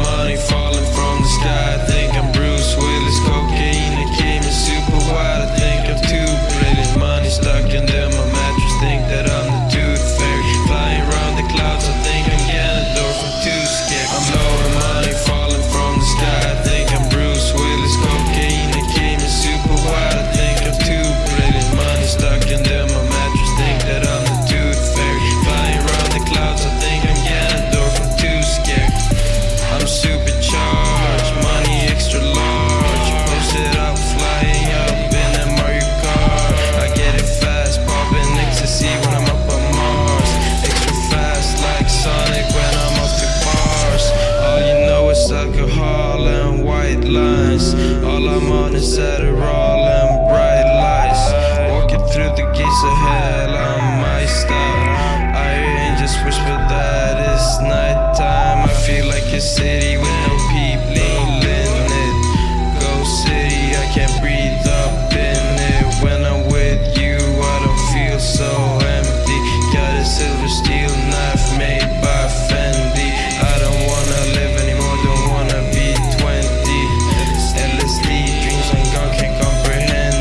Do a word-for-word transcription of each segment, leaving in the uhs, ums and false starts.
money falling from the sky. I think I'm Bruce Willis, cocaine that came in super wide. I think I'm too brilliant, money stuck under my mattress. Think that I'm the tooth fairy, flying around the clouds. I think I'm Ganondorf, I'm too scared. I'm blowing money falling from the sky. I think I'm Bruce Willis, cocaine that came in super wide. I think I'm too brilliant, money stuck under my mattress. Think that I'm the tooth fairy, flying around the clouds. I think I'm Ganondorf, I'm too scared. I'm supercharged, money extra large, posted up, flying up in that Mario Kart. I get it fast, popping ecstasy when I'm up on Mars. Extra fast like Sonic when I'm up to bars. All you know is alcohol and white lines. All I'm on is Adderall and bright lights. Walking through the gates of hell, I'm iced out. I hear angels whisper that it's nighttime. I feel like a city with no people in it. Ghost city, I can't breathe up in it. When I'm with you, I don't feel so empty. Got a silver steel knife made by Fendi. I don't wanna live anymore, don't wanna be twenty. L S D dreams on God can't comprehend.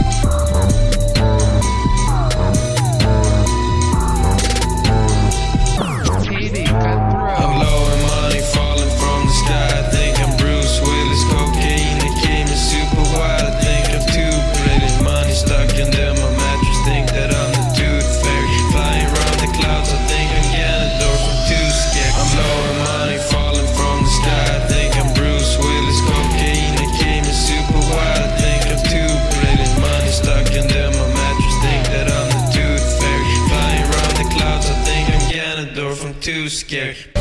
I'm blowing money falling from the sky. I think I'm Bruce Willis, cocaine that came in super wide. I think I'm too brilliant, money stuck under my mattress. Think that I'm the tooth fairy, flying around the clouds. I think I'm Ganondorf, I'm too scared. I'm blowing money falling from the sky. I think I'm Bruce Willis, cocaine that came in super wide. I think I'm too brilliant, money stuck under my mattress. Think that I'm the tooth fairy, flying around the clouds. I think I'm Ganondorf, I'm too scared.